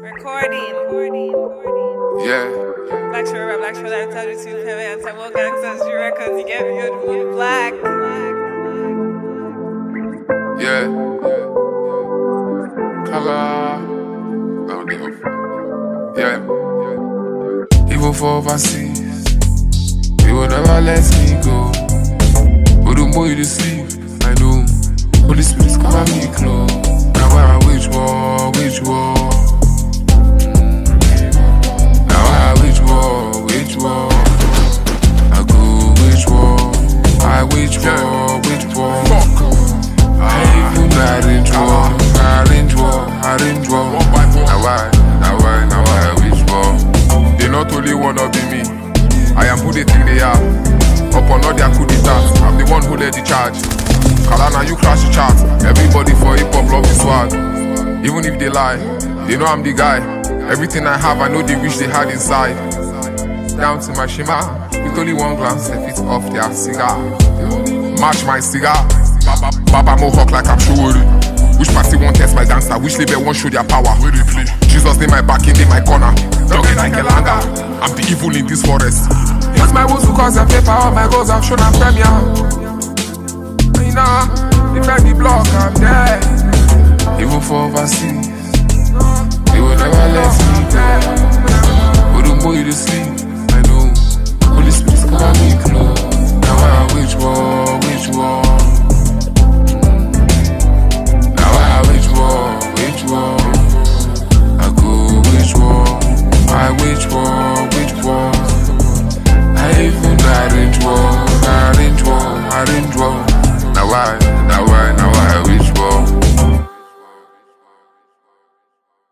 Recording. Yeah. Black Show Rap, Black Show Live, tell you to pay and tell gangsters, you records, you get beautiful black. Yeah. Color. Don't give. Yeah. Even for overseas, you will never let me go. But the more you deceive, I know. Holy Spirit's come at me close. Now I wage war. Now I wage war. I go wage war. I wage war. I even arrange war. Now I wage war. They not only wanna be me, I am who they think they are. Upon all their coup d'etats, I'm the one who led the charge. Kalana, you crash the chart. Everybody for hip hop love the swag. Even if they lie, they know I'm the guy. Everything I have, I know they wish they had inside. Down to my shima, with only one glance, they fit off their cigar. Match my cigar. Baba mohawk like I'm sure. Which party won't test my gangster? Which label won't show their power? Where they play? Jesus in my back, in my corner. Don't get like a langa. I'm the evil in this forest. Use my words to cause a paper. All my goals have shown a premier. Nah, if I the block, I'm dead. Even for overseas, they will never let me go. But the more you deceive,